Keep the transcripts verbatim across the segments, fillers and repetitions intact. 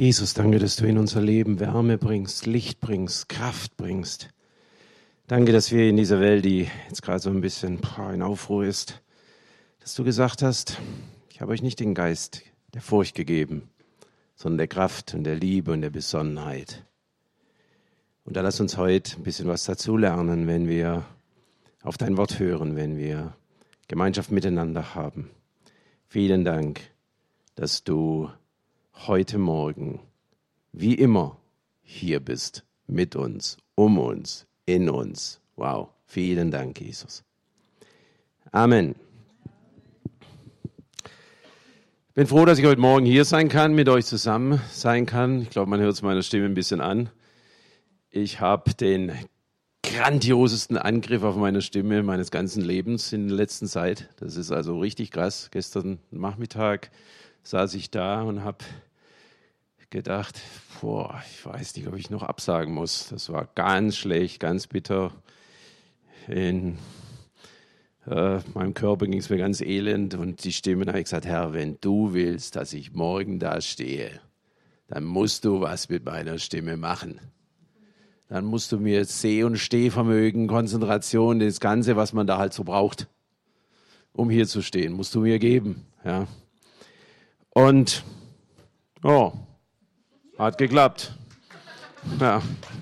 Jesus, danke, dass du in unser Leben Wärme bringst, Licht bringst, Kraft bringst. Danke, dass wir in dieser Welt, die jetzt gerade so ein bisschen in Aufruhr ist, dass du gesagt hast, ich habe euch nicht den Geist der Furcht gegeben, sondern der Kraft und der Liebe und der Besonnenheit. Und da lass uns heute ein bisschen was dazulernen, wenn wir auf dein Wort hören, wenn wir Gemeinschaft miteinander haben. Vielen Dank, dass du heute Morgen, wie immer, hier bist, mit uns, um uns, in uns. Wow, vielen Dank, Jesus. Amen. Ich bin froh, dass ich heute Morgen hier sein kann, mit euch zusammen sein kann. Ich glaube, man hört es meiner Stimme ein bisschen an. Ich habe den grandiosesten Angriff auf meine Stimme meines ganzen Lebens in der letzten Zeit. Das ist also richtig krass. Gestern Nachmittag saß ich da und habe gedacht, boah, ich weiß nicht, ob ich noch absagen muss. Das war ganz schlecht, ganz bitter. In äh, meinem Körper ging es mir ganz elend und die Stimme, da habe ich gesagt, Herr, wenn du willst, dass ich morgen da stehe, dann musst du was mit meiner Stimme machen. Dann musst du mir Seh- und Stehvermögen, Konzentration, das Ganze, was man da halt so braucht, um hier zu stehen, musst du mir geben. Ja. Und, oh, hat geklappt. Ja.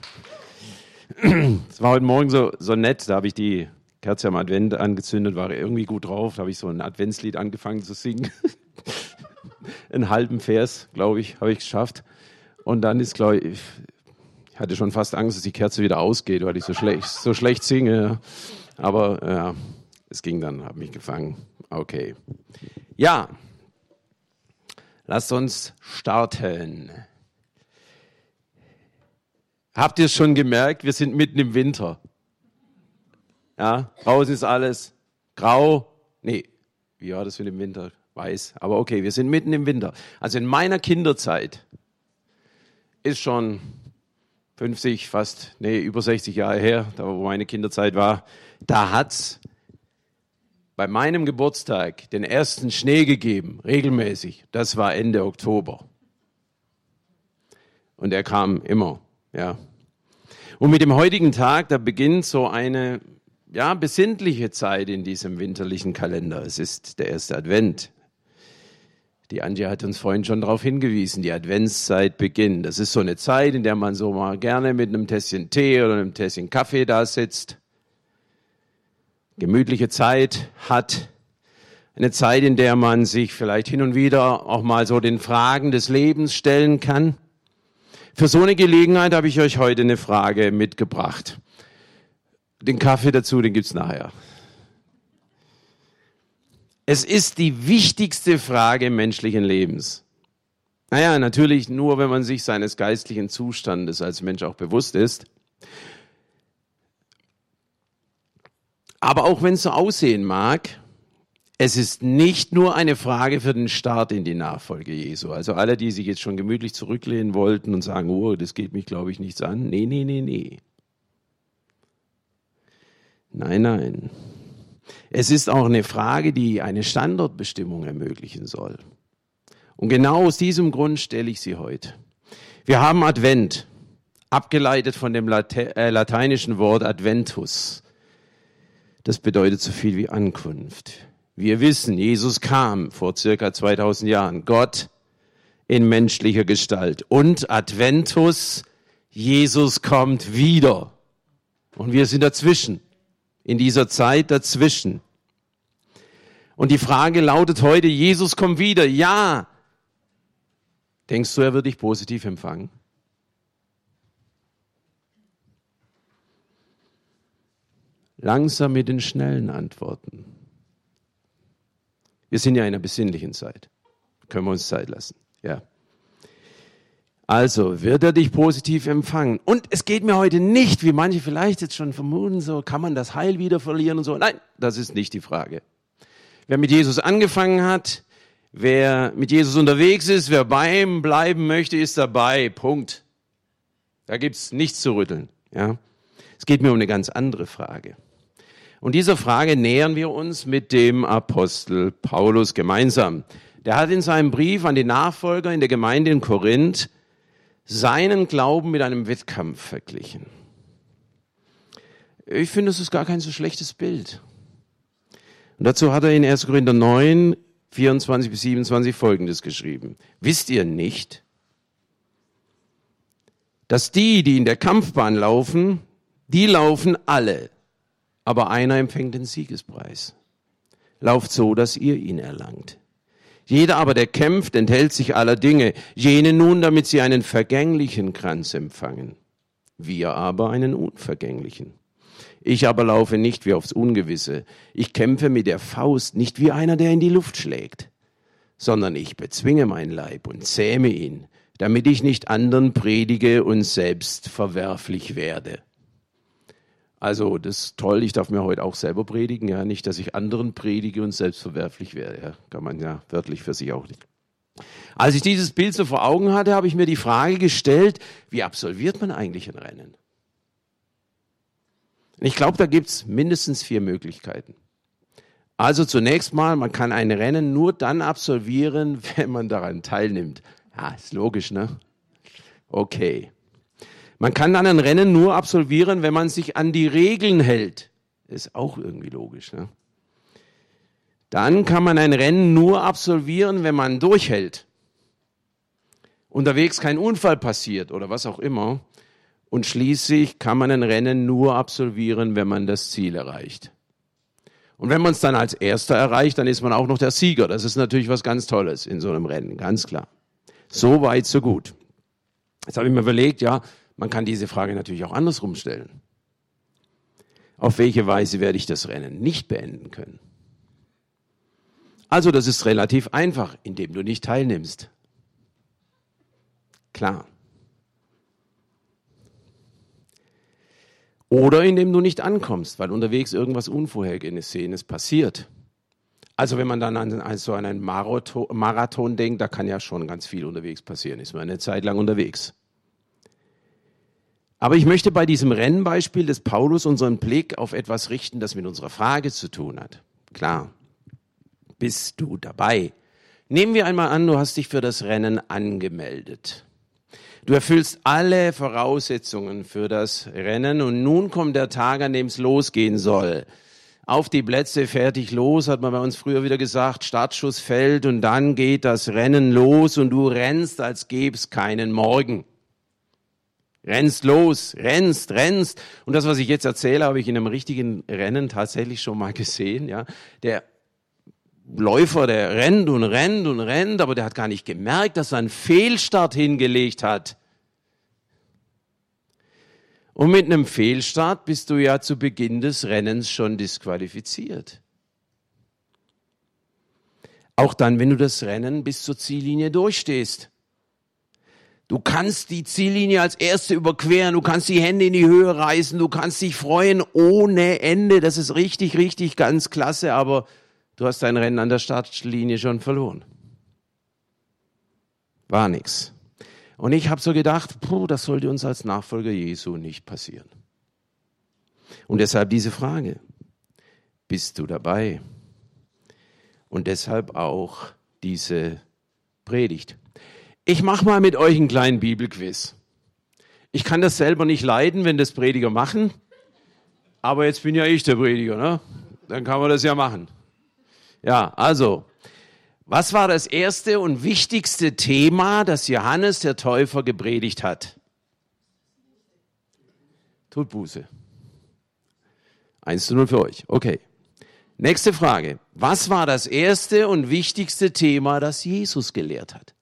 Es war heute Morgen so, so nett, da habe ich die Kerze am Advent angezündet, war irgendwie gut drauf, da habe ich so ein Adventslied angefangen zu singen. Einen halben Vers, glaube ich, habe ich geschafft. Und dann ist, glaube ich, ich hatte schon fast Angst, dass die Kerze wieder ausgeht, weil ich so schlecht, so schlecht singe. Aber ja, es ging dann, habe mich gefangen. Okay. Ja, lasst uns starten. Habt ihr es schon gemerkt? Wir sind mitten im Winter. Ja, draußen ist alles grau. Nee, wie war das mit dem Winter? Weiß. Aber okay, wir sind mitten im Winter. Also in meiner Kinderzeit ist schon fünfzig, fast, nee, über sechzig Jahre her, da wo meine Kinderzeit war, da hat's bei meinem Geburtstag den ersten Schnee gegeben, regelmäßig. Das war Ende Oktober. Und er kam immer, ja. Und mit dem heutigen Tag, da beginnt so eine, ja, besinnliche Zeit in diesem winterlichen Kalender. Es ist der erste Advent. Die Antje hat uns vorhin schon darauf hingewiesen, die Adventszeit beginnt. Das ist so eine Zeit, in der man so mal gerne mit einem Tässchen Tee oder einem Tässchen Kaffee da sitzt, gemütliche Zeit hat, eine Zeit, in der man sich vielleicht hin und wieder auch mal so den Fragen des Lebens stellen kann. Für so eine Gelegenheit habe ich euch heute eine Frage mitgebracht. Den Kaffee dazu, den gibt's nachher. Es ist die wichtigste Frage menschlichen Lebens. Naja, natürlich nur, wenn man sich seines geistlichen Zustandes als Mensch auch bewusst ist. Aber auch wenn es so aussehen mag, es ist nicht nur eine Frage für den Start in die Nachfolge Jesu. Also alle, die sich jetzt schon gemütlich zurücklehnen wollten und sagen, oh, das geht mich, glaube ich, nichts an. Nee, nee, nee, nee. Nein, nein. Es ist auch eine Frage, die eine Standortbestimmung ermöglichen soll. Und genau aus diesem Grund stelle ich sie heute. Wir haben Advent, abgeleitet von dem Late- äh, lateinischen Wort Adventus. Das bedeutet so viel wie Ankunft. Wir wissen, Jesus kam vor circa zweitausend Jahren, Gott in menschlicher Gestalt. Und Adventus, Jesus kommt wieder. Und wir sind dazwischen. In dieser Zeit dazwischen. Und die Frage lautet heute, Jesus kommt wieder. Ja. Denkst du, er wird dich positiv empfangen? Langsam mit den schnellen Antworten. Wir sind ja in einer besinnlichen Zeit. Können wir uns Zeit lassen. Ja. Also, wird er dich positiv empfangen? Und es geht mir heute nicht, wie manche vielleicht jetzt schon vermuten, so kann man das Heil wieder verlieren und so. Nein, das ist nicht die Frage. Wer mit Jesus angefangen hat, wer mit Jesus unterwegs ist, wer bei ihm bleiben möchte, ist dabei. Punkt. Da gibt's nichts zu rütteln. Ja? Es geht mir um eine ganz andere Frage. Und dieser Frage nähern wir uns mit dem Apostel Paulus gemeinsam. Der hat in seinem Brief an die Nachfolger in der Gemeinde in Korinth seinen Glauben mit einem Wettkampf verglichen. Ich finde, das ist gar kein so schlechtes Bild. Und dazu hat er in erster Korinther neun, vierundzwanzig bis siebenundzwanzig Folgendes geschrieben. Wisst ihr nicht, dass die, die in der Kampfbahn laufen, die laufen alle, aber einer empfängt den Siegespreis. Lauft so, dass ihr ihn erlangt. Jeder aber, der kämpft, enthält sich aller Dinge, jene nun, damit sie einen vergänglichen Kranz empfangen, wir aber einen unvergänglichen. Ich aber laufe nicht wie aufs Ungewisse, ich kämpfe mit der Faust, nicht wie einer, der in die Luft schlägt, sondern ich bezwinge meinen Leib und zähme ihn, damit ich nicht anderen predige und selbst verwerflich werde. Also das ist toll, ich darf mir heute auch selber predigen, ja, nicht, dass ich anderen predige und selbst verwerflich werde, ja, kann man ja wörtlich für sich auch nicht. Als ich dieses Bild so vor Augen hatte, habe ich mir die Frage gestellt, wie absolviert man eigentlich ein Rennen? Und ich glaube, da gibt's mindestens vier Möglichkeiten. Also zunächst mal, man kann ein Rennen nur dann absolvieren, wenn man daran teilnimmt. Ja, ist logisch, ne? Okay. Man kann dann ein Rennen nur absolvieren, wenn man sich an die Regeln hält. Ist auch irgendwie logisch, ne? Dann kann man ein Rennen nur absolvieren, wenn man durchhält. Unterwegs kein Unfall passiert oder was auch immer. Und schließlich kann man ein Rennen nur absolvieren, wenn man das Ziel erreicht. Und wenn man es dann als Erster erreicht, dann ist man auch noch der Sieger. Das ist natürlich was ganz Tolles in so einem Rennen, ganz klar. So weit, so gut. Jetzt habe ich mir überlegt, ja, man kann diese Frage natürlich auch andersrum stellen. Auf welche Weise werde ich das Rennen nicht beenden können? Also das ist relativ einfach, indem du nicht teilnimmst. Klar. Oder indem du nicht ankommst, weil unterwegs irgendwas Unvorhergesehenes passiert. Also wenn man dann an, also an einen Marathon, Marathon denkt, da kann ja schon ganz viel unterwegs passieren. Ist man eine Zeit lang unterwegs. Aber ich möchte bei diesem Rennbeispiel des Paulus unseren Blick auf etwas richten, das mit unserer Frage zu tun hat. Klar, bist du dabei? Nehmen wir einmal an, du hast dich für das Rennen angemeldet. Du erfüllst alle Voraussetzungen für das Rennen und nun kommt der Tag, an dem es losgehen soll. Auf die Plätze, fertig, los, hat man bei uns früher wieder gesagt, Startschuss fällt und dann geht das Rennen los und du rennst, als gäbe es keinen Morgen. Rennst los, rennst, rennst. Und das, was ich jetzt erzähle, habe ich in einem richtigen Rennen tatsächlich schon mal gesehen. Ja, der Läufer, der rennt und rennt und rennt, aber der hat gar nicht gemerkt, dass er einen Fehlstart hingelegt hat. Und mit einem Fehlstart bist du ja zu Beginn des Rennens schon disqualifiziert. Auch dann, wenn du das Rennen bis zur Ziellinie durchstehst. Du kannst die Ziellinie als Erste überqueren, du kannst die Hände in die Höhe reißen, du kannst dich freuen ohne Ende. Das ist richtig, richtig ganz klasse, aber du hast dein Rennen an der Startlinie schon verloren. War nix. Und ich habe so gedacht, puh, das sollte uns als Nachfolger Jesu nicht passieren. Und deshalb diese Frage, bist du dabei? Und deshalb auch diese Predigt. Ich mache mal mit euch einen kleinen Bibelquiz. Ich kann das selber nicht leiden, wenn das Prediger machen, aber jetzt bin ja ich der Prediger, ne? Dann kann man das ja machen. Ja, also, was war das erste und wichtigste Thema, das Johannes der Täufer gepredigt hat? Tut Buße. eins zu null für euch. Okay. Nächste Frage. Was war das erste und wichtigste Thema, das Jesus gelehrt hat?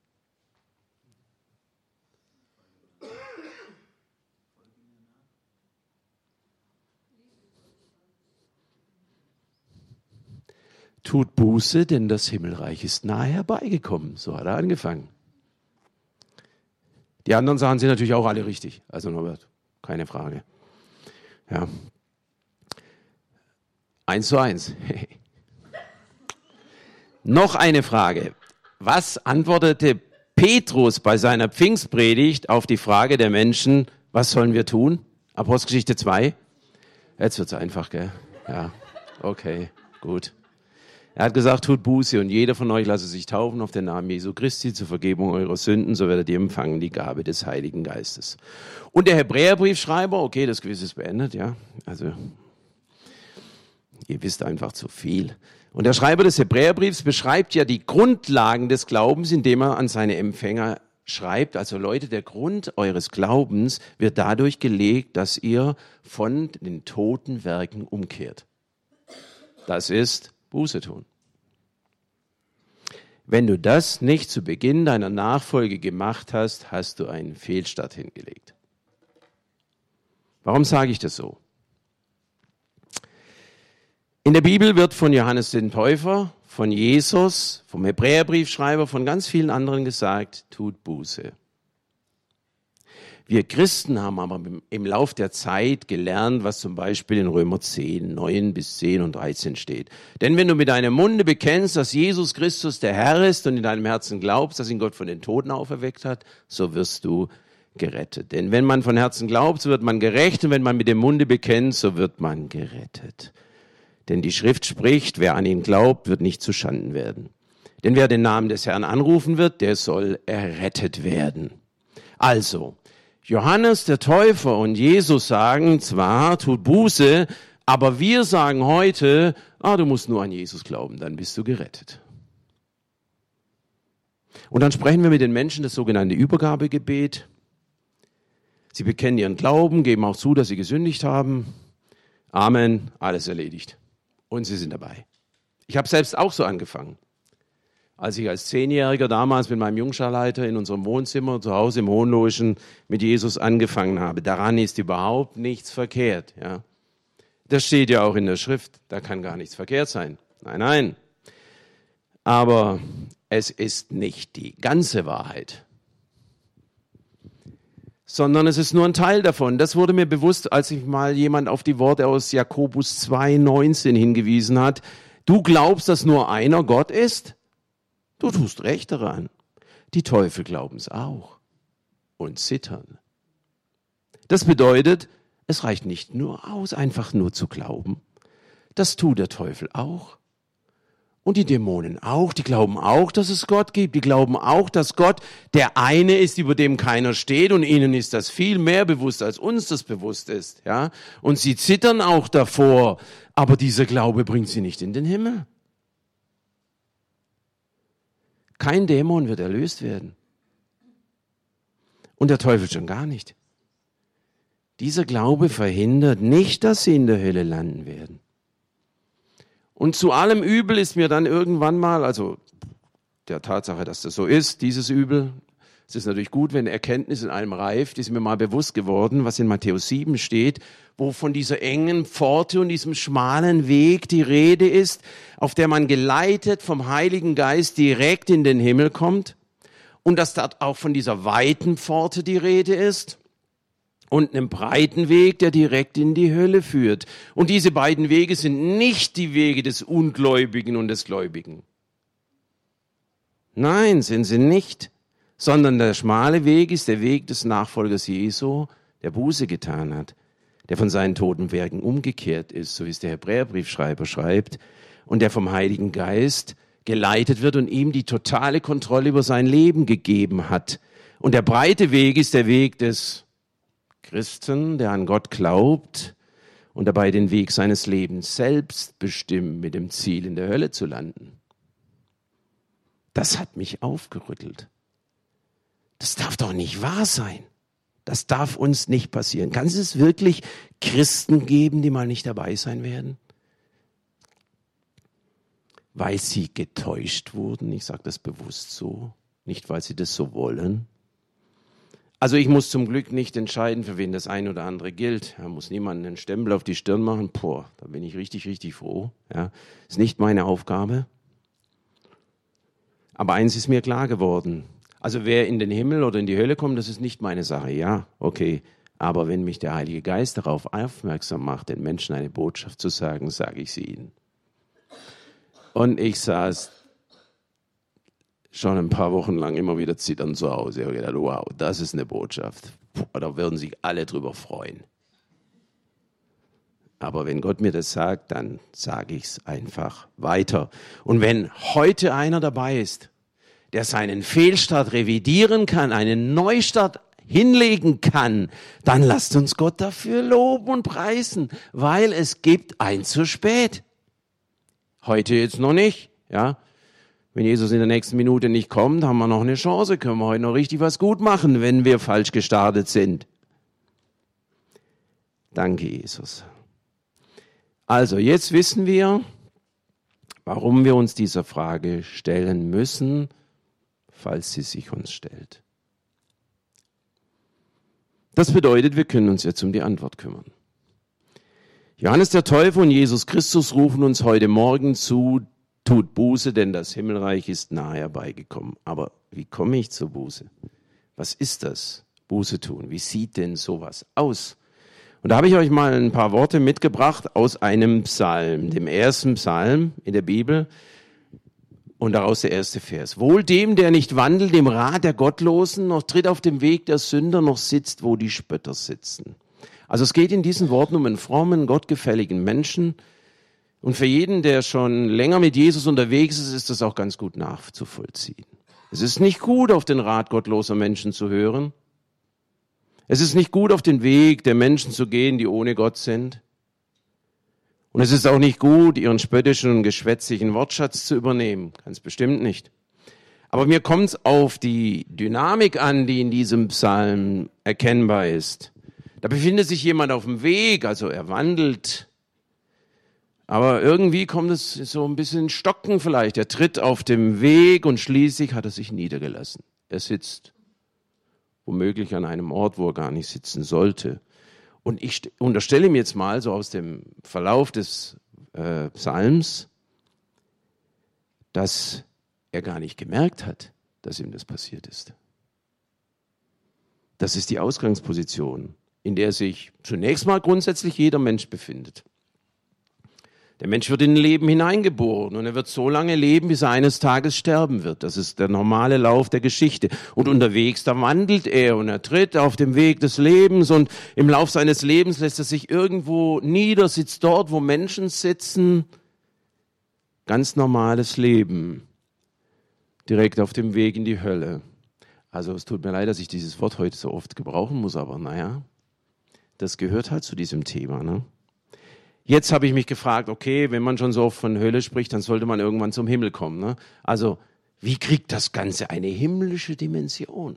Tut Buße, denn das Himmelreich ist nahe herbeigekommen. So hat er angefangen. Die anderen Sachen sind natürlich auch alle richtig. Also Norbert, keine Frage. Ja. Eins zu eins. Noch eine Frage. Was antwortete Petrus bei seiner Pfingstpredigt auf die Frage der Menschen, was sollen wir tun? Apostelgeschichte zwei. Jetzt wird's einfach, gell? Ja, okay, gut. Er hat gesagt, tut Buße und jeder von euch lasse sich taufen auf den Namen Jesu Christi zur Vergebung eurer Sünden, so werdet ihr empfangen die Gabe des Heiligen Geistes. Und der Hebräerbriefschreiber, okay, das Quiz ist beendet, ja, also ihr wisst einfach zu viel. Und der Schreiber des Hebräerbriefs beschreibt ja die Grundlagen des Glaubens, indem er an seine Empfänger schreibt, also Leute, der Grund eures Glaubens wird dadurch gelegt, dass ihr von den toten Werken umkehrt. Das ist Buße tun. Wenn du das nicht zu Beginn deiner Nachfolge gemacht hast, hast du einen Fehlstart hingelegt. Warum sage ich das so? In der Bibel wird von Johannes den Täufer, von Jesus, vom Hebräerbriefschreiber, von ganz vielen anderen gesagt, tut Buße. Wir Christen haben aber im Lauf der Zeit gelernt, was zum Beispiel in Römer zehn, neun bis zehn und dreizehn steht. Denn wenn du mit deinem Munde bekennst, dass Jesus Christus der Herr ist und in deinem Herzen glaubst, dass ihn Gott von den Toten auferweckt hat, so wirst du gerettet. Denn wenn man von Herzen glaubt, so wird man gerecht und wenn man mit dem Munde bekennt, so wird man gerettet. Denn die Schrift spricht, wer an ihn glaubt, wird nicht zuschanden werden. Denn wer den Namen des Herrn anrufen wird, der soll errettet werden. Also, Johannes der Täufer und Jesus sagen zwar, tut Buße, aber wir sagen heute, ah, du musst nur an Jesus glauben, dann bist du gerettet. Und dann sprechen wir mit den Menschen das sogenannte Übergabegebet. Sie bekennen ihren Glauben, geben auch zu, dass sie gesündigt haben. Amen, alles erledigt. Und sie sind dabei. Ich habe selbst auch so angefangen. Als ich als Zehnjähriger damals mit meinem Jungscharleiter in unserem Wohnzimmer zu Hause im Hohenlohischen mit Jesus angefangen habe. Daran ist überhaupt nichts verkehrt. Ja. Das steht ja auch in der Schrift. Da kann gar nichts verkehrt sein. Nein, nein. Aber es ist nicht die ganze Wahrheit. Sondern es ist nur ein Teil davon. Das wurde mir bewusst, als ich mal jemand auf die Worte aus Jakobus zwei neunzehn hingewiesen hat. Du glaubst, dass nur einer Gott ist? Du tust recht daran. Die Teufel glauben es auch und zittern. Das bedeutet, es reicht nicht nur aus, einfach nur zu glauben. Das tut der Teufel auch. Und die Dämonen auch, die glauben auch, dass es Gott gibt. Die glauben auch, dass Gott der eine ist, über dem keiner steht. Und ihnen ist das viel mehr bewusst, als uns das bewusst ist. Ja? Und sie zittern auch davor. Aber dieser Glaube bringt sie nicht in den Himmel. Kein Dämon wird erlöst werden. Und der Teufel schon gar nicht. Dieser Glaube verhindert nicht, dass sie in der Hölle landen werden. Und zu allem Übel ist mir dann irgendwann mal, also der Tatsache, dass das so ist, dieses Übel, es ist natürlich gut, wenn Erkenntnis in einem reift, ist mir mal bewusst geworden, was in Matthäus sieben steht, wo von dieser engen Pforte und diesem schmalen Weg die Rede ist, auf der man geleitet vom Heiligen Geist direkt in den Himmel kommt und dass dort auch von dieser weiten Pforte die Rede ist und einem breiten Weg, der direkt in die Hölle führt. Und diese beiden Wege sind nicht die Wege des Ungläubigen und des Gläubigen. Nein, sind sie nicht, sondern der schmale Weg ist der Weg des Nachfolgers Jesu, der Buße getan hat, der von seinen toten Werken umgekehrt ist, so wie es der Hebräerbriefschreiber schreibt, und der vom Heiligen Geist geleitet wird und ihm die totale Kontrolle über sein Leben gegeben hat. Und der breite Weg ist der Weg des Christen, der an Gott glaubt und dabei den Weg seines Lebens selbst bestimmt, mit dem Ziel, in der Hölle zu landen. Das hat mich aufgerüttelt. Das darf doch nicht wahr sein. Das darf uns nicht passieren. Kann es wirklich Christen geben, die mal nicht dabei sein werden? Weil sie getäuscht wurden, ich sage das bewusst so, nicht weil sie das so wollen. Also ich muss zum Glück nicht entscheiden, für wen das eine oder andere gilt. Da muss niemand einen Stempel auf die Stirn machen. Boah, da bin ich richtig, richtig froh. Ja, ist nicht meine Aufgabe. Aber eins ist mir klar geworden. Also wer in den Himmel oder in die Hölle kommt, das ist nicht meine Sache. Ja, okay. Aber wenn mich der Heilige Geist darauf aufmerksam macht, den Menschen eine Botschaft zu sagen, sage ich sie ihnen. Und ich saß schon ein paar Wochen lang immer wieder zittern zu Hause. Ich habe gedacht, wow, das ist eine Botschaft. Puh, da würden sich alle drüber freuen. Aber wenn Gott mir das sagt, dann sage ich es einfach weiter. Und wenn heute einer dabei ist, der seinen Fehlstart revidieren kann, einen Neustart hinlegen kann, dann lasst uns Gott dafür loben und preisen, weil es gibt ein zu spät. Heute jetzt noch nicht, ja. Wenn Jesus in der nächsten Minute nicht kommt, haben wir noch eine Chance, können wir heute noch richtig was gut machen, wenn wir falsch gestartet sind. Danke, Jesus. Also, jetzt wissen wir, warum wir uns dieser Frage stellen müssen, falls sie sich uns stellt. Das bedeutet, wir können uns jetzt um die Antwort kümmern. Johannes der Täufer und Jesus Christus rufen uns heute Morgen zu, tut Buße, denn das Himmelreich ist nahe herbeigekommen. Aber wie komme ich zur Buße? Was ist das, Buße tun? Wie sieht denn sowas aus? Und da habe ich euch mal ein paar Worte mitgebracht aus einem Psalm, dem ersten Psalm in der Bibel. Und daraus der erste Vers. Wohl dem, der nicht wandelt im Rat der Gottlosen, noch tritt auf dem Weg der Sünder, noch sitzt, wo die Spötter sitzen. Also es geht in diesen Worten um einen frommen, gottgefälligen Menschen. Und für jeden, der schon länger mit Jesus unterwegs ist, ist das auch ganz gut nachzuvollziehen. Es ist nicht gut, auf den Rat gottloser Menschen zu hören. Es ist nicht gut, auf den Weg der Menschen zu gehen, die ohne Gott sind. Und es ist auch nicht gut, ihren spöttischen und geschwätzigen Wortschatz zu übernehmen. Ganz bestimmt nicht. Aber mir kommt es auf die Dynamik an, die in diesem Psalm erkennbar ist. Da befindet sich jemand auf dem Weg, also er wandelt. Aber irgendwie kommt es so ein bisschen in Stocken vielleicht. Er tritt auf dem Weg und schließlich hat er sich niedergelassen. Er sitzt womöglich an einem Ort, wo er gar nicht sitzen sollte. Und ich unterstelle mir jetzt mal so aus dem Verlauf des äh, Psalms, dass er gar nicht gemerkt hat, dass ihm das passiert ist. Das ist die Ausgangsposition, in der sich zunächst mal grundsätzlich jeder Mensch befindet. Der Mensch wird in ein Leben hineingeboren und er wird so lange leben, bis er eines Tages sterben wird. Das ist der normale Lauf der Geschichte. Und unterwegs, da wandelt er und er tritt auf dem Weg des Lebens und im Lauf seines Lebens lässt er sich irgendwo nieder, sitzt dort, wo Menschen sitzen. Ganz normales Leben. Direkt auf dem Weg in die Hölle. Also es tut mir leid, dass ich dieses Wort heute so oft gebrauchen muss, aber naja, das gehört halt zu diesem Thema, ne? Jetzt habe ich mich gefragt, okay, wenn man schon so oft von Hölle spricht, dann sollte man irgendwann zum Himmel kommen, ne? Also, wie kriegt das Ganze eine himmlische Dimension?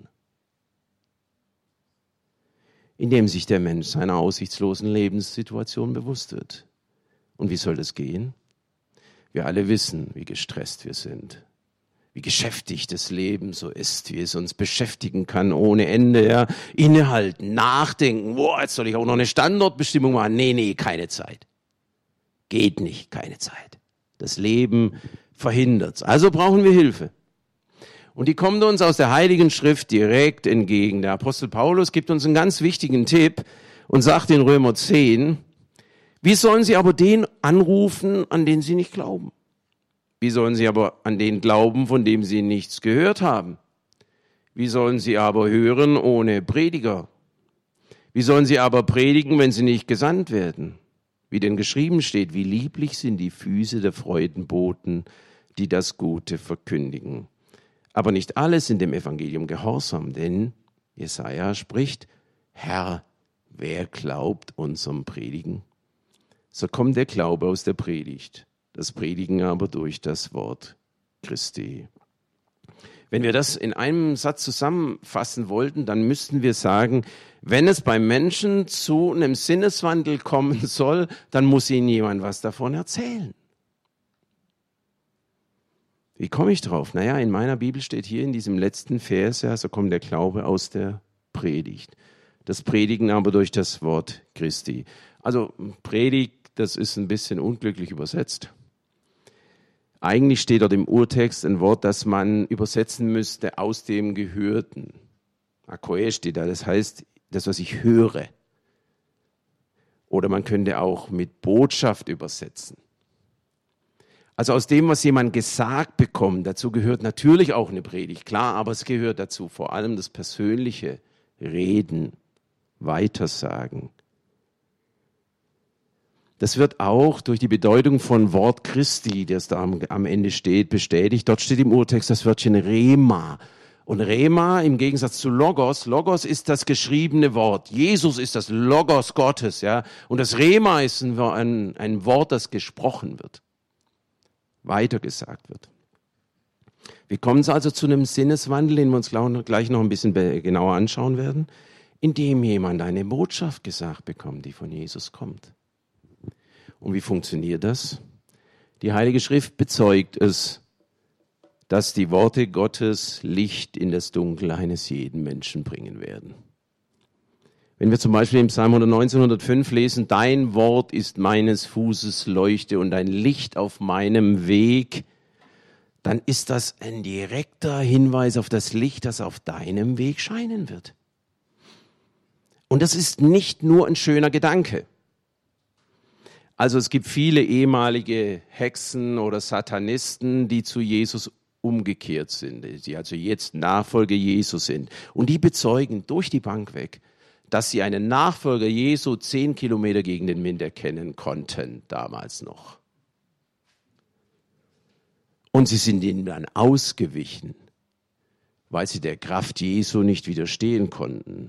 Indem sich der Mensch seiner aussichtslosen Lebenssituation bewusst wird. Und wie soll das gehen? Wir alle wissen, wie gestresst wir sind. Wie geschäftig das Leben so ist, wie es uns beschäftigen kann ohne Ende. Ja. Innehalten, nachdenken, boah, jetzt soll ich auch noch eine Standortbestimmung machen. Nee, nee, keine Zeit. Geht nicht, keine Zeit. Das Leben verhindert's. Also brauchen wir Hilfe. Und die kommt uns aus der Heiligen Schrift direkt entgegen. Der Apostel Paulus gibt uns einen ganz wichtigen Tipp und sagt in Römer zehn, wie sollen sie aber den anrufen, an den sie nicht glauben? Wie sollen sie aber an den glauben, von dem sie nichts gehört haben? Wie sollen sie aber hören ohne Prediger? Wie sollen sie aber predigen, wenn sie nicht gesandt werden? Wie denn geschrieben steht, wie lieblich sind die Füße der Freudenboten, die das Gute verkündigen. Aber nicht alle sind dem Evangelium gehorsam, denn Jesaja spricht, Herr, wer glaubt unserem Predigen? So kommt der Glaube aus der Predigt, das Predigen aber durch das Wort Christi. Wenn wir das in einem Satz zusammenfassen wollten, dann müssten wir sagen, wenn es beim Menschen zu einem Sinneswandel kommen soll, dann muss ihnen jemand was davon erzählen. Wie komme ich drauf? Naja, in meiner Bibel steht hier in diesem letzten Vers, ja, so kommt der Glaube aus der Predigt. Das Predigen aber durch das Wort Christi. Also Predigt, das ist ein bisschen unglücklich übersetzt. Eigentlich steht dort im Urtext ein Wort, das man übersetzen müsste aus dem Gehörten. Akoe steht da, das heißt, das, was ich höre. Oder man könnte auch mit Botschaft übersetzen. Also aus dem, was jemand gesagt bekommt, dazu gehört natürlich auch eine Predigt, klar, aber es gehört dazu vor allem das persönliche Reden, Weitersagen. Das wird auch durch die Bedeutung von Wort Christi, das da am, am Ende steht, bestätigt. Dort steht im Urtext das Wörtchen Rema. Und Rema im Gegensatz zu Logos, Logos ist das geschriebene Wort. Jesus ist das Logos Gottes, ja. Und das Rema ist ein, ein, ein Wort, das gesprochen wird, weitergesagt wird. Wir kommen also zu einem Sinneswandel, den wir uns gleich noch ein bisschen genauer anschauen werden, indem jemand eine Botschaft gesagt bekommt, die von Jesus kommt. Und wie funktioniert das? Die Heilige Schrift bezeugt es, dass die Worte Gottes Licht in das Dunkel eines jeden Menschen bringen werden. Wenn wir zum Beispiel im Psalm hundertneunzehn, hundertfünf lesen, dein Wort ist meines Fußes Leuchte und ein Licht auf meinem Weg, dann ist das ein direkter Hinweis auf das Licht, das auf deinem Weg scheinen wird. Und das ist nicht nur ein schöner Gedanke. Also es gibt viele ehemalige Hexen oder Satanisten, die zu Jesus umgekehrt sind, die also jetzt Nachfolger Jesu sind. Und die bezeugen durch die Bank weg, dass sie einen Nachfolger Jesu zehn Kilometer gegen den Wind erkennen konnten, damals noch. Und sie sind ihnen dann ausgewichen, weil sie der Kraft Jesu nicht widerstehen konnten.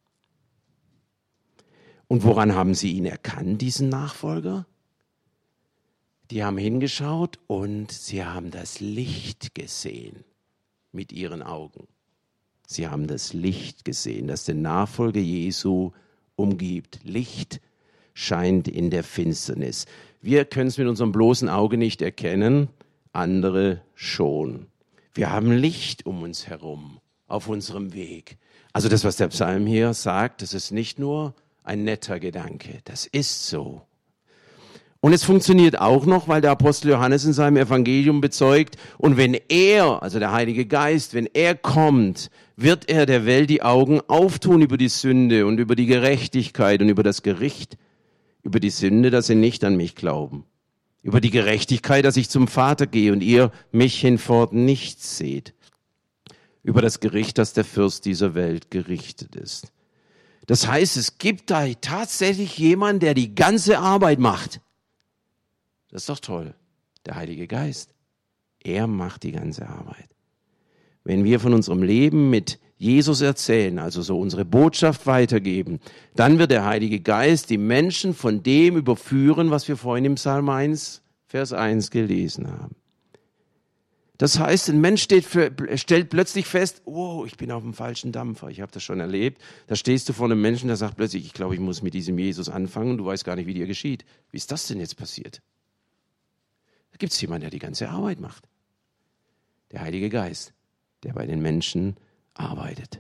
Und woran haben sie ihn erkannt, diesen Nachfolger? Die haben hingeschaut und sie haben das Licht gesehen mit ihren Augen. Sie haben das Licht gesehen, das den Nachfolger Jesu umgibt. Licht scheint in der Finsternis. Wir können es mit unserem bloßen Auge nicht erkennen, andere schon. Wir haben Licht um uns herum, auf unserem Weg. Also das, was der Psalm hier sagt, das ist nicht nur ein netter Gedanke, das ist so. Und es funktioniert auch noch, weil der Apostel Johannes in seinem Evangelium bezeugt, und wenn er, also der Heilige Geist, wenn er kommt, wird er der Welt die Augen auftun über die Sünde und über die Gerechtigkeit und über das Gericht, über die Sünde, dass sie nicht an mich glauben, über die Gerechtigkeit, dass ich zum Vater gehe und ihr mich hinfort nicht seht, über das Gericht, dass der Fürst dieser Welt gerichtet ist. Das heißt, es gibt da tatsächlich jemanden, der die ganze Arbeit macht. Das ist doch toll. Der Heilige Geist. Er macht die ganze Arbeit. Wenn wir von unserem Leben mit Jesus erzählen, also so unsere Botschaft weitergeben, dann wird der Heilige Geist die Menschen von dem überführen, was wir vorhin im Psalm eins, Vers eins gelesen haben. Das heißt, ein Mensch steht für, stellt plötzlich fest, oh, ich bin auf dem falschen Dampfer. Ich habe das schon erlebt. Da stehst du vor einem Menschen, der sagt plötzlich, ich glaube, ich muss mit diesem Jesus anfangen und du weißt gar nicht, wie dir geschieht. Wie ist das denn jetzt passiert? Da gibt es jemanden, der die ganze Arbeit macht. Der Heilige Geist, der bei den Menschen arbeitet.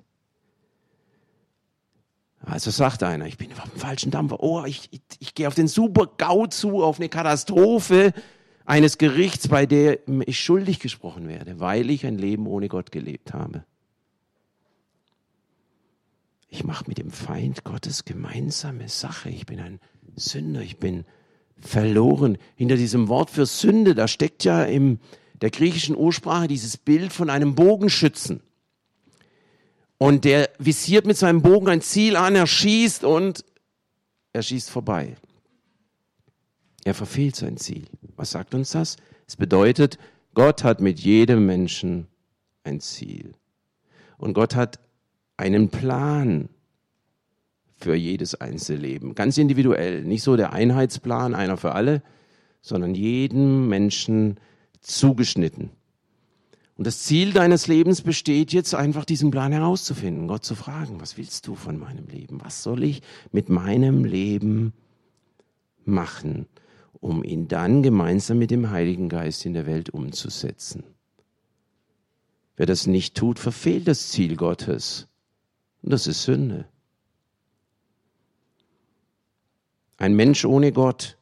Also sagt einer, ich bin auf dem falschen Dampfer. Oh, ich, ich, ich gehe auf den Super-GAU zu, auf eine Katastrophe eines Gerichts, bei der ich schuldig gesprochen werde, weil ich ein Leben ohne Gott gelebt habe. Ich mache mit dem Feind Gottes gemeinsame Sache. Ich bin ein Sünder, ich bin verloren. Hinter diesem Wort für Sünde, da steckt ja in der griechischen Ursprache dieses Bild von einem Bogenschützen. Und der visiert mit seinem Bogen ein Ziel an, er schießt und er schießt vorbei. Er verfehlt sein Ziel. Was sagt uns das? Es bedeutet, Gott hat mit jedem Menschen ein Ziel. Und Gott hat einen Plan für jedes einzelne Leben. Ganz individuell. Nicht so der Einheitsplan, einer für alle, sondern jedem Menschen zugeschnitten. Und das Ziel deines Lebens besteht jetzt einfach, diesen Plan herauszufinden, Gott zu fragen, was willst du von meinem Leben? Was soll ich mit meinem Leben machen, um ihn dann gemeinsam mit dem Heiligen Geist in der Welt umzusetzen? Wer das nicht tut, verfehlt das Ziel Gottes. Und das ist Sünde. Ein Mensch ohne Gott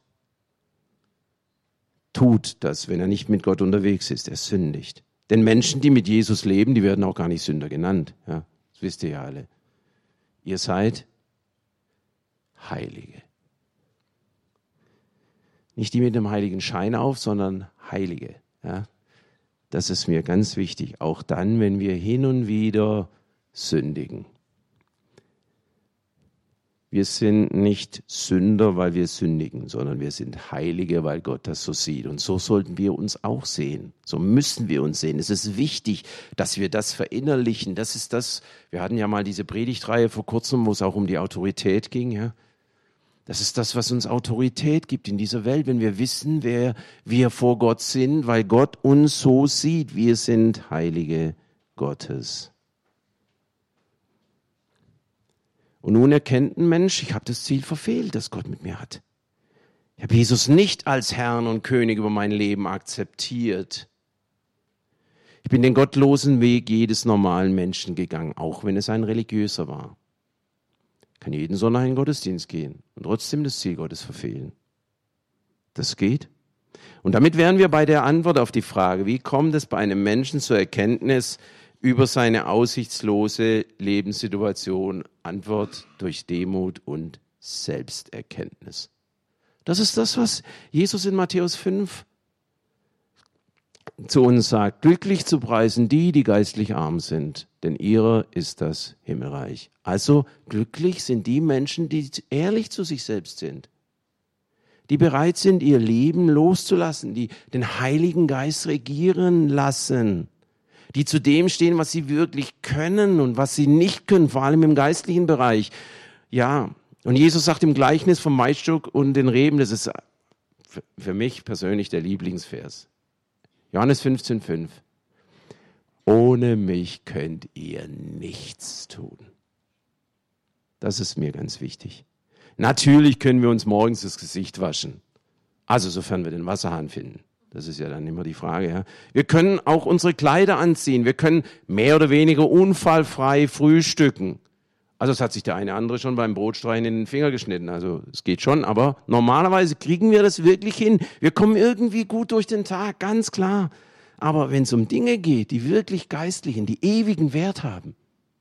tut das, wenn er nicht mit Gott unterwegs ist. Er sündigt. Denn Menschen, die mit Jesus leben, die werden auch gar nicht Sünder genannt. Ja, das wisst ihr ja alle. Ihr seid Heilige. Nicht die mit dem heiligen Schein auf, sondern Heilige. Ja, das ist mir ganz wichtig. Auch dann, wenn wir hin und wieder sündigen. Wir sind nicht Sünder, weil wir sündigen, sondern wir sind Heilige, weil Gott das so sieht. Und so sollten wir uns auch sehen. So müssen wir uns sehen. Es ist wichtig, dass wir das verinnerlichen. Das ist das, wir hatten ja mal diese Predigtreihe vor kurzem, wo es auch um die Autorität ging. Ja. Das ist das, was uns Autorität gibt in dieser Welt, wenn wir wissen, wer wir vor Gott sind, weil Gott uns so sieht. Wir sind Heilige Gottes. Und nun erkennt ein Mensch, ich habe das Ziel verfehlt, das Gott mit mir hat. Ich habe Jesus nicht als Herrn und König über mein Leben akzeptiert. Ich bin den gottlosen Weg jedes normalen Menschen gegangen, auch wenn es ein religiöser war. Ich kann jeden Sonntag in den Gottesdienst gehen und trotzdem das Ziel Gottes verfehlen. Das geht. Und damit wären wir bei der Antwort auf die Frage, wie kommt es bei einem Menschen zur Erkenntnis über seine aussichtslose Lebenssituation? Antwort durch Demut und Selbsterkenntnis. Das ist das, was Jesus in Matthäus fünf zu uns sagt. Glücklich zu preisen die, die geistlich arm sind, denn ihrer ist das Himmelreich. Also glücklich sind die Menschen, die ehrlich zu sich selbst sind, die bereit sind, ihr Leben loszulassen, die den Heiligen Geist regieren lassen, die zu dem stehen, was sie wirklich können und was sie nicht können, vor allem im geistlichen Bereich. Ja, und Jesus sagt im Gleichnis vom Maisstock und den Reben, das ist für mich persönlich der Lieblingsvers. Johannes fünfzehn fünf. Ohne mich könnt ihr nichts tun. Das ist mir ganz wichtig. Natürlich können wir uns morgens das Gesicht waschen. Also sofern wir den Wasserhahn finden. Das ist ja dann immer die Frage. Ja. Wir können auch unsere Kleider anziehen. Wir können mehr oder weniger unfallfrei frühstücken. Also es hat sich der eine andere schon beim Brotstreichen in den Finger geschnitten. Also es geht schon, aber normalerweise kriegen wir das wirklich hin. Wir kommen irgendwie gut durch den Tag, ganz klar. Aber wenn es um Dinge geht, die wirklich geistlichen, die ewigen Wert haben,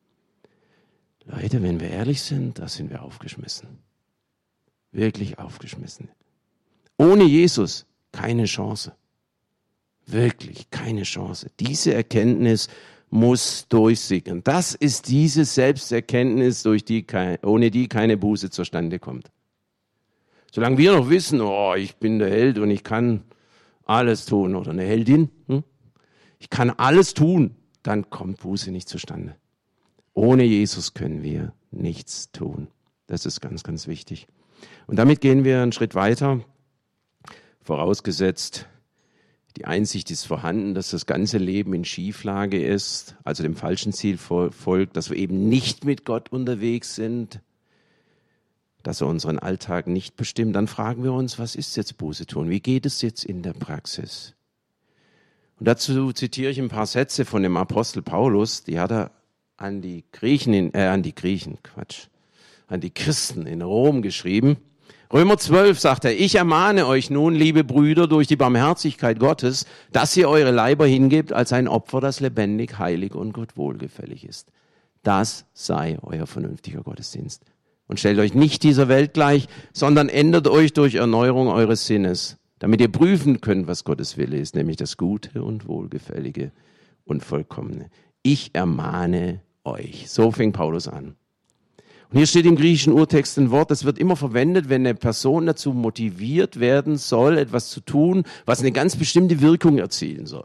Leute, wenn wir ehrlich sind, da sind wir aufgeschmissen. Wirklich aufgeschmissen. Ohne Jesus keine Chance. Wirklich keine Chance. Diese Erkenntnis muss durchsickern. Das ist diese Selbsterkenntnis, durch die kein, ohne die keine Buße zustande kommt. Solange wir noch wissen, oh, ich bin der Held und ich kann alles tun, oder eine Heldin, hm? ich kann alles tun, dann kommt Buße nicht zustande. Ohne Jesus können wir nichts tun. Das ist ganz, ganz wichtig. Und damit gehen wir einen Schritt weiter. Vorausgesetzt, die Einsicht ist vorhanden, dass das ganze Leben in Schieflage ist, also dem falschen Ziel folgt, dass wir eben nicht mit Gott unterwegs sind, dass er unseren Alltag nicht bestimmt. Dann fragen wir uns, was ist jetzt Buße tun? Wie geht es jetzt in der Praxis? Und dazu zitiere ich ein paar Sätze von dem Apostel Paulus, die hat er an die Griechen, in, äh, an die Griechen, Quatsch, an die Christen in Rom geschrieben. Römer zwölf sagt er, ich ermahne euch nun, liebe Brüder, durch die Barmherzigkeit Gottes, dass ihr eure Leiber hingebt als ein Opfer, das lebendig, heilig und Gott wohlgefällig ist. Das sei euer vernünftiger Gottesdienst. Und stellt euch nicht dieser Welt gleich, sondern ändert euch durch Erneuerung eures Sinnes, damit ihr prüfen könnt, was Gottes Wille ist, nämlich das Gute und Wohlgefällige und Vollkommene. Ich ermahne euch. So fing Paulus an. Und hier steht im griechischen Urtext ein Wort, das wird immer verwendet, wenn eine Person dazu motiviert werden soll, etwas zu tun, was eine ganz bestimmte Wirkung erzielen soll.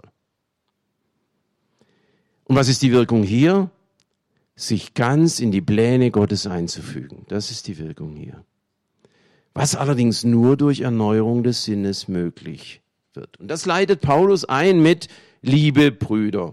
Und was ist die Wirkung hier? Sich ganz in die Pläne Gottes einzufügen. Das ist die Wirkung hier. Was allerdings nur durch Erneuerung des Sinnes möglich wird. Und das leitet Paulus ein mit liebe Brüder.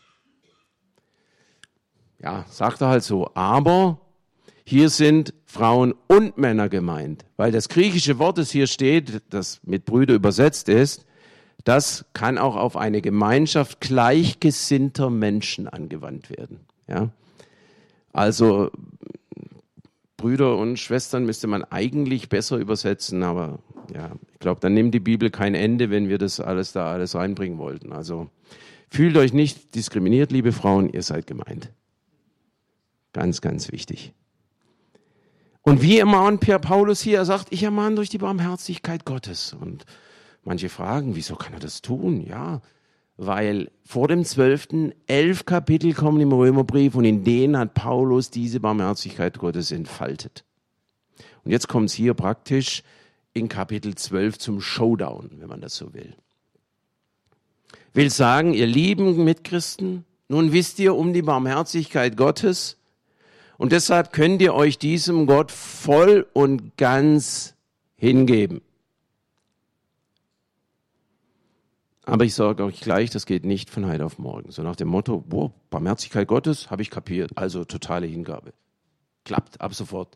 Ja, sagt er halt so, aber hier sind Frauen und Männer gemeint, weil das griechische Wort, das hier steht, das mit Brüder übersetzt ist, das kann auch auf eine Gemeinschaft gleichgesinnter Menschen angewandt werden. Ja? Also Brüder und Schwestern müsste man eigentlich besser übersetzen, aber ja, ich glaube, dann nimmt die Bibel kein Ende, wenn wir das alles da alles reinbringen wollten. Also fühlt euch nicht diskriminiert, liebe Frauen, ihr seid gemeint. Ganz, ganz wichtig. Und wie ermahnt Paulus hier? Er sagt, ich ermahne durch die Barmherzigkeit Gottes. Und manche fragen, wieso kann er das tun? Ja, weil vor dem zwölften elf Kapitel kommen im Römerbrief und in denen hat Paulus diese Barmherzigkeit Gottes entfaltet. Und jetzt kommt es hier praktisch in Kapitel zwölf zum Showdown, wenn man das so will. Will sagen, ihr lieben Mitchristen, nun wisst ihr um die Barmherzigkeit Gottes und deshalb könnt ihr euch diesem Gott voll und ganz hingeben. Aber ich sage euch gleich, das geht nicht von heute auf morgen. So nach dem Motto, boah, Barmherzigkeit Gottes, habe ich kapiert, also totale Hingabe. Klappt ab sofort.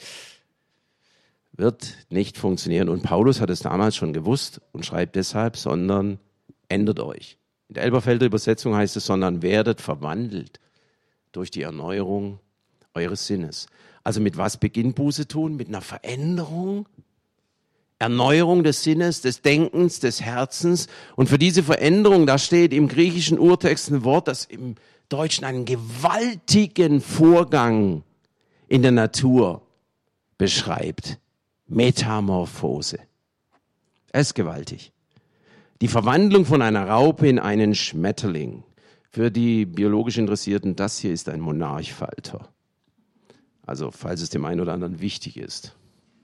Wird nicht funktionieren. Und Paulus hat es damals schon gewusst und schreibt deshalb, sondern ändert euch. In der Elberfelder Übersetzung heißt es, sondern werdet verwandelt durch die Erneuerung eures Sinnes. Also mit was beginnt Buße tun? Mit einer Veränderung, Erneuerung des Sinnes, des Denkens, des Herzens. Und für diese Veränderung, da steht im griechischen Urtext ein Wort, das im Deutschen einen gewaltigen Vorgang in der Natur beschreibt. Metamorphose. Es ist gewaltig. Die Verwandlung von einer Raupe in einen Schmetterling. Für die biologisch Interessierten, das hier ist ein Monarchfalter. Also, falls es dem einen oder anderen wichtig ist.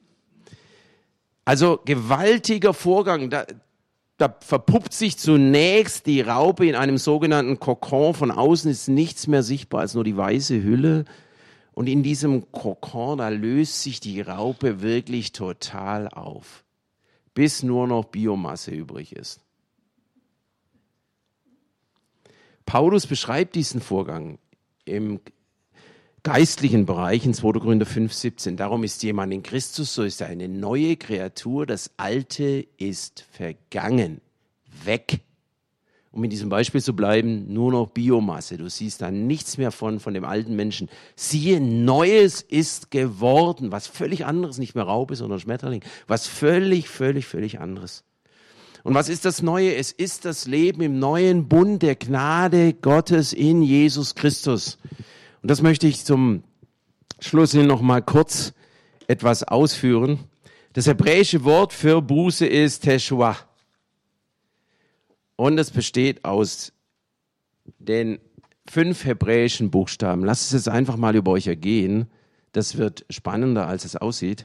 Also, gewaltiger Vorgang. Da, da verpuppt sich zunächst die Raupe in einem sogenannten Kokon. Von außen ist nichts mehr sichtbar als nur die weiße Hülle. Und in diesem Kokon, da löst sich die Raupe wirklich total auf, bis nur noch Biomasse übrig ist. Paulus beschreibt diesen Vorgang im geistlichen Bereich in zweiter Korinther fünf, siebzehn. Darum ist jemand in Christus, so ist er eine neue Kreatur. Das Alte ist vergangen, weg. Um in diesem Beispiel zu bleiben, nur noch Biomasse. Du siehst da nichts mehr von, von dem alten Menschen. Siehe, Neues ist geworden. Was völlig anderes, nicht mehr Raupe, sondern Schmetterling. Was völlig, völlig, völlig anderes. Und was ist das Neue? Es ist das Leben im neuen Bund der Gnade Gottes in Jesus Christus. Und das möchte ich zum Schluss hin noch mal kurz etwas ausführen. Das hebräische Wort für Buße ist Teshuah. Und es besteht aus den fünf hebräischen Buchstaben. Lasst es jetzt einfach mal über euch ergehen. Das wird spannender, als es aussieht.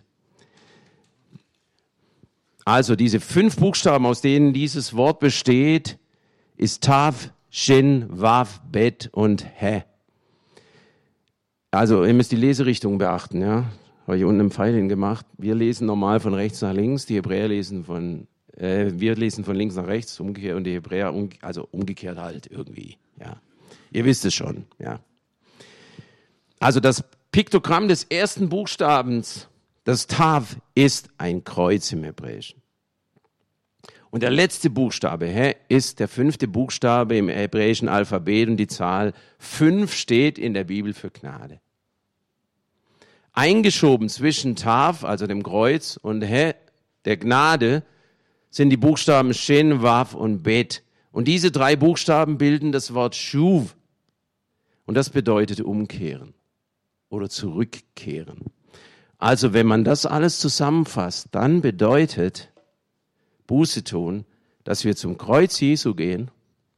Also diese fünf Buchstaben, aus denen dieses Wort besteht, ist Tav, Shin, Wav, Bet und He. Also ihr müsst die Leserichtung beachten. Ja? Habe ich unten im Pfeil hingemacht. Wir lesen normal von rechts nach links, die Hebräer lesen von Äh, wir lesen von links nach rechts, umgekehrt, und die Hebräer, um, also umgekehrt halt irgendwie. Ja. Ihr wisst es schon. Ja. Also das Piktogramm des ersten Buchstabens, das Tav, ist ein Kreuz im Hebräischen. Und der letzte Buchstabe, He, ist der fünfte Buchstabe im hebräischen Alphabet und die Zahl fünf steht in der Bibel für Gnade. Eingeschoben zwischen Tav, also dem Kreuz, und He, der Gnade, sind die Buchstaben Shin, Wav und Bet. Und diese drei Buchstaben bilden das Wort Shuv. Und das bedeutet umkehren oder zurückkehren. Also wenn man das alles zusammenfasst, dann bedeutet Buße tun, dass wir zum Kreuz Jesu gehen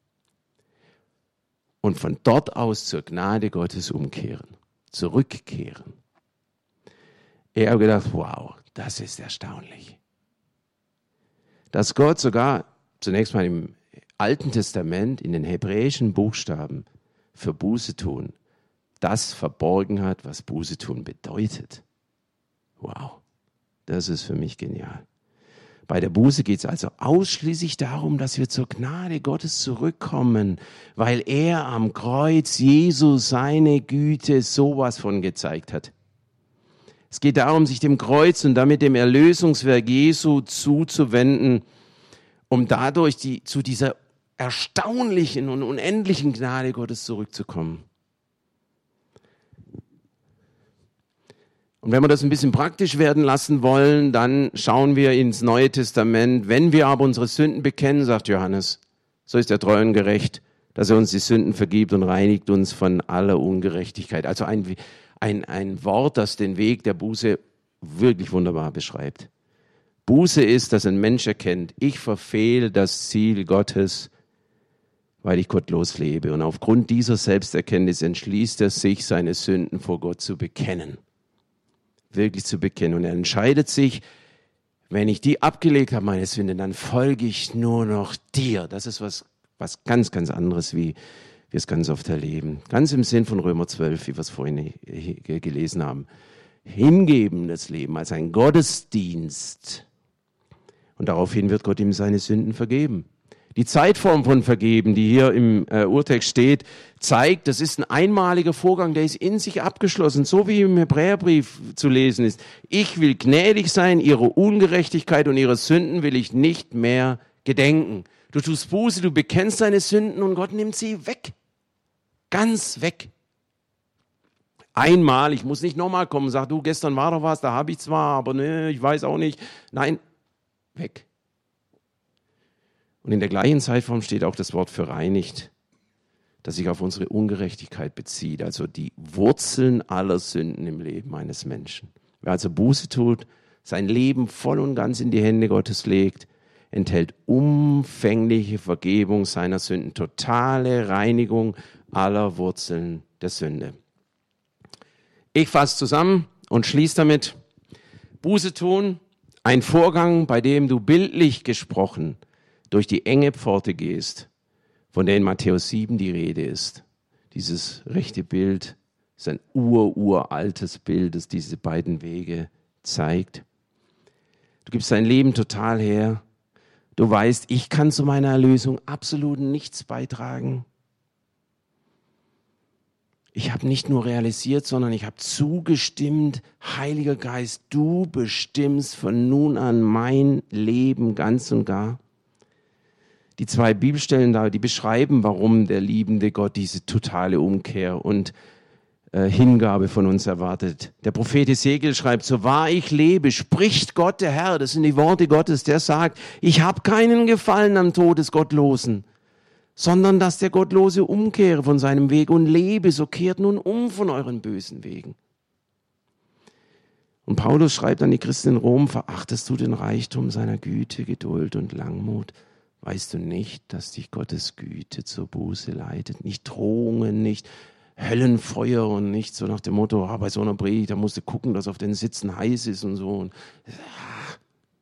und von dort aus zur Gnade Gottes umkehren, zurückkehren. Ich habe gedacht, wow, das ist erstaunlich. Dass Gott sogar zunächst mal im Alten Testament in den hebräischen Buchstaben für Buße tun das verborgen hat, was Buße tun bedeutet. Wow, das ist für mich genial. Bei der Buße geht es also ausschließlich darum, dass wir zur Gnade Gottes zurückkommen, weil er am Kreuz Jesu seine Güte sowas von gezeigt hat. Es geht darum, sich dem Kreuz und damit dem Erlösungswerk Jesu zuzuwenden, um dadurch die, zu dieser erstaunlichen und unendlichen Gnade Gottes zurückzukommen. Und wenn wir das ein bisschen praktisch werden lassen wollen, dann schauen wir ins Neue Testament. Wenn wir aber unsere Sünden bekennen, sagt Johannes, so ist er treu und gerecht, dass er uns die Sünden vergibt und reinigt uns von aller Ungerechtigkeit. Also ein Ein, ein Wort, das den Weg der Buße wirklich wunderbar beschreibt. Buße ist, dass ein Mensch erkennt, ich verfehle das Ziel Gottes, weil ich gottlos lebe. Und aufgrund dieser Selbsterkenntnis entschließt er sich, seine Sünden vor Gott zu bekennen. wirklich zu bekennen. Und er entscheidet sich, wenn ich die abgelegt habe, meine Sünde, dann folge ich nur noch dir. Das ist was, was ganz, ganz anderes, wie wir es ganz oft erleben. Ganz im Sinn von Römer zwölf, wie wir es vorhin gelesen haben. Hingeben das Leben als ein Gottesdienst. Und daraufhin wird Gott ihm seine Sünden vergeben. Die Zeitform von Vergeben, die hier im äh, Urtext steht, zeigt, das ist ein einmaliger Vorgang, der ist in sich abgeschlossen, so wie im Hebräerbrief zu lesen ist. Ich will gnädig sein, ihre Ungerechtigkeit und ihre Sünden will ich nicht mehr gedenken. Du tust Buße, du bekennst deine Sünden und Gott nimmt sie weg. Ganz weg. Einmal, ich muss nicht nochmal kommen und sagen, du, gestern war doch was, da habe ich zwar, aber ne, ich weiß auch nicht. Nein, weg. Und in der gleichen Zeitform steht auch das Wort für reinigt, das sich auf unsere Ungerechtigkeit bezieht, also die Wurzeln aller Sünden im Leben eines Menschen. Wer also Buße tut, sein Leben voll und ganz in die Hände Gottes legt, enthält umfängliche Vergebung seiner Sünden, totale Reinigung aller Wurzeln der Sünde. Ich fasse zusammen und schließe damit: Buße tun, ein Vorgang, bei dem du bildlich gesprochen durch die enge Pforte gehst, von der in Matthäus sieben die Rede ist. Dieses rechte Bild ist ein ur-uraltes Bild, das diese beiden Wege zeigt. Du gibst dein Leben total her. Du weißt, ich kann zu meiner Erlösung absolut nichts beitragen. Ich habe nicht nur realisiert, sondern ich habe zugestimmt, Heiliger Geist, du bestimmst von nun an mein Leben ganz und gar. Die zwei Bibelstellen da, die beschreiben, warum der liebende Gott diese totale Umkehr und äh, Hingabe von uns erwartet. Der Prophet Hesekiel schreibt, so wahr ich lebe, spricht Gott der Herr, das sind die Worte Gottes, der sagt, ich habe keinen Gefallen am Tod des Gottlosen, sondern dass der Gottlose umkehre von seinem Weg und lebe, so kehrt nun um von euren bösen Wegen. Und Paulus schreibt an die Christen in Rom, verachtest du den Reichtum seiner Güte, Geduld und Langmut? Weißt du nicht, dass dich Gottes Güte zur Buße leitet? Nicht Drohungen, nicht Höllenfeuer und nicht so nach dem Motto, ah, bei so einer Predigt, da musst du gucken, dass auf den Sitzen heiß ist und so. Und, ah,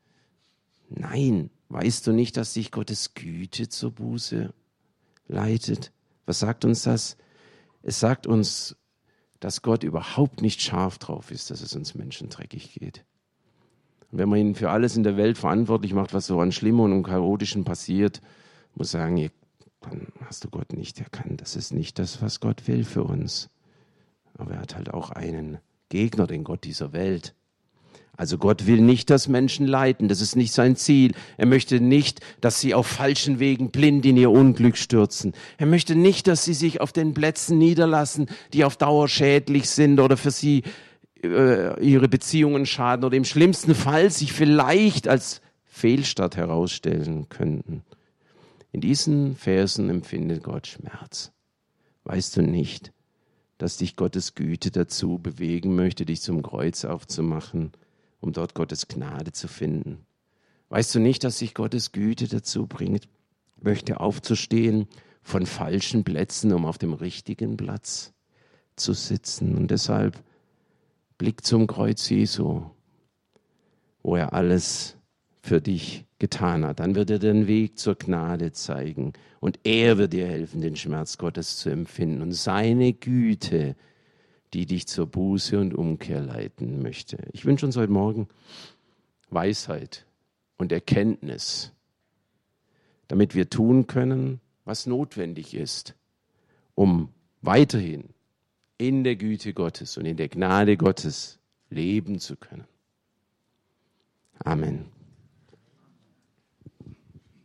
nein, weißt du nicht, dass dich Gottes Güte zur Buße leitet? Was sagt uns das? Es sagt uns, dass Gott überhaupt nicht scharf drauf ist, dass es uns Menschen dreckig geht. Und wenn man ihn für alles in der Welt verantwortlich macht, was so an Schlimmem und Chaotischen passiert, muss sagen, dann hast du Gott nicht erkannt. Das ist nicht das, was Gott will für uns. Aber er hat halt auch einen Gegner, den Gott dieser Welt. Also Gott will nicht, dass Menschen leiden. Das ist nicht sein Ziel. Er möchte nicht, dass sie auf falschen Wegen blind in ihr Unglück stürzen. Er möchte nicht, dass sie sich auf den Plätzen niederlassen, die auf Dauer schädlich sind oder für sie äh, ihre Beziehungen schaden oder im schlimmsten Fall sich vielleicht als Fehlstart herausstellen könnten. In diesen Versen empfindet Gott Schmerz. Weißt du nicht, dass dich Gottes Güte dazu bewegen möchte, dich zum Kreuz aufzumachen, um dort Gottes Gnade zu finden? Weißt du nicht, dass sich Gottes Güte dazu bringt, möchte aufzustehen von falschen Plätzen, um auf dem richtigen Platz zu sitzen? Und deshalb Blick zum Kreuz Jesu, wo er alles für dich getan hat. Dann wird er den Weg zur Gnade zeigen und er wird dir helfen, den Schmerz Gottes zu empfinden und seine Güte, die dich zur Buße und Umkehr leiten möchte. Ich wünsche uns heute Morgen Weisheit und Erkenntnis, damit wir tun können, was notwendig ist, um weiterhin in der Güte Gottes und in der Gnade Gottes leben zu können. Amen.